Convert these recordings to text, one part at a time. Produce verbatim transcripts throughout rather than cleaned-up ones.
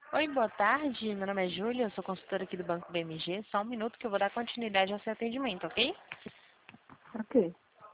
Oi, boa tarde. Meu nome é Júlia, eu sou consultora aqui do Banco B M G. Só um minuto que eu vou dar continuidade ao seu atendimento, ok? Ok.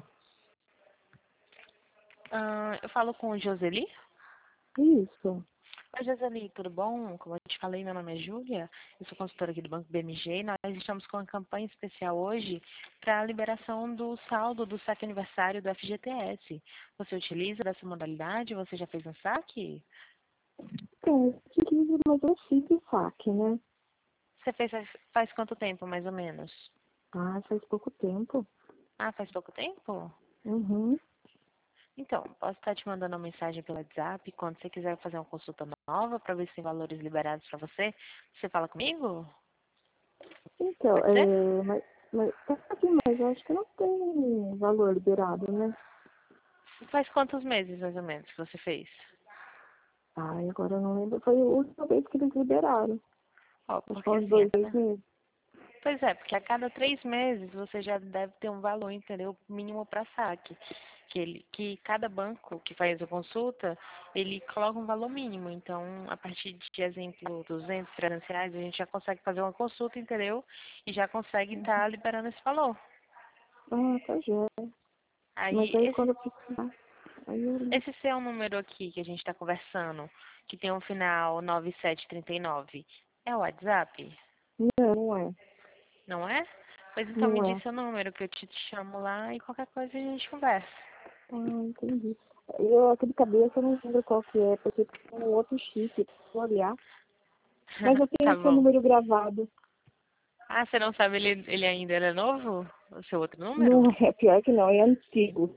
Ah, eu falo com o Joseli. Isso. Oi, Joseli, tudo bom? Como eu te falei, meu nome é Júlia, eu sou consultora aqui do Banco B M G e nós estamos com uma campanha especial hoje para a liberação do saldo do saque aniversário do F G T S. Você utiliza dessa modalidade? Você já fez um saque? É, utilizo, mas eu fiz o saque, né? Você fez faz, faz quanto tempo, mais ou menos? Ah, faz pouco tempo. Ah, faz pouco tempo? Uhum. Então, posso estar te mandando uma mensagem pelo WhatsApp. Quando você quiser fazer uma consulta nova para ver se tem valores liberados para você, você fala comigo? Então, Pode ser? é, mas, mas, tá aqui, mas eu acho que não tem valor liberado, né? Faz quantos meses, mais ou menos, que você fez? Ai, agora eu não lembro. Foi a última vez que eles liberaram. Ó, Acho que porque foi uns assim, a dois, três cada... meses. Pois é, porque a cada três meses você já deve ter um valor, entendeu? Mínimo para saque. Que, ele, que cada banco que faz a consulta, ele coloca um valor mínimo. Então, a partir de exemplo, duzentos, trezentos reais, a gente já consegue fazer uma consulta, entendeu? E já consegue estar liberando esse valor. Ah, tá já. Mas Aí, aí esse, quando eu precisar, aí eu ligo. esse seu número aqui que a gente está conversando, que tem um final nove sete três nove, é o WhatsApp? Não, não é. Não é? Pois então me Não diz é. seu número que eu te chamo lá e qualquer coisa a gente conversa. Ah, entendi. Eu, aquele cabeça, eu não lembro qual que é, porque tem um outro chip, vou olhar. Mas eu tenho Tá o seu bom. número gravado. Ah, você não sabe ele, ele ainda era novo? O seu outro número? Não é, pior que não, é antigo.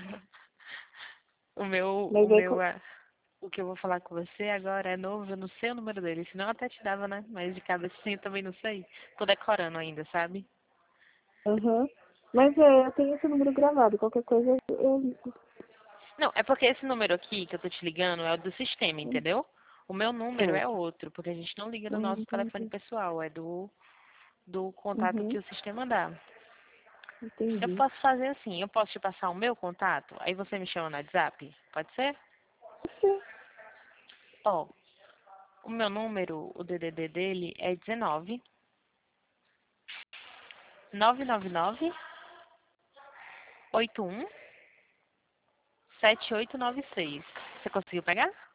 O meu, o Mas aí, meu, co- é- o que eu vou falar com você agora é novo, eu não sei o número dele, senão eu até te dava, né? Mas de cabeça assim eu também não sei. Tô decorando ainda, sabe? aham. Mas é, eu tenho esse número gravado, qualquer coisa eu ligo. Não, é porque esse número aqui que eu tô te ligando é o do sistema, Hum, entendeu? O meu número é Certo. outro, porque a gente não liga no Hum, nosso telefone entendi. pessoal, é do, do contato que Uhum, o sistema dá. Eu entendi. posso fazer assim, eu posso te passar o meu contato, aí você me chama no WhatsApp, pode ser? Sim. Ó, o meu número, o D D D dele é dezenove, nove nove nove, oito um, sete oito nove seis. Você conseguiu pegar?